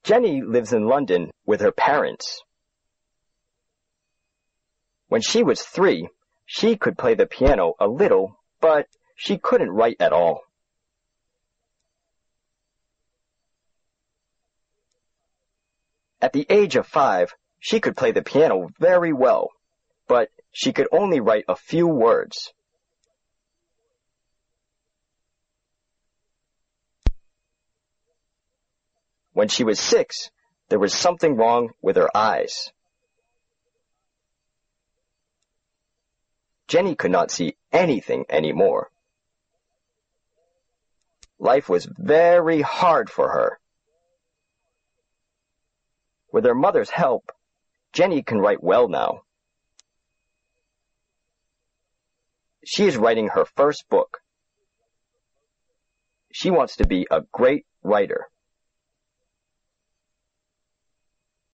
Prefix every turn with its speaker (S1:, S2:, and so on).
S1: Jenny lives in London with her parents. When she was 3, she could play the piano a little, but she couldn't write at all. At the age of 5, she could play the piano very well, but she could only write a few words. When she was 6, there was something wrong with her eyes. Jenny could not see anything anymore. Life was very hard for her. With her mother's help, Jenny can write well now. She is writing her first book. She wants to be a great writer.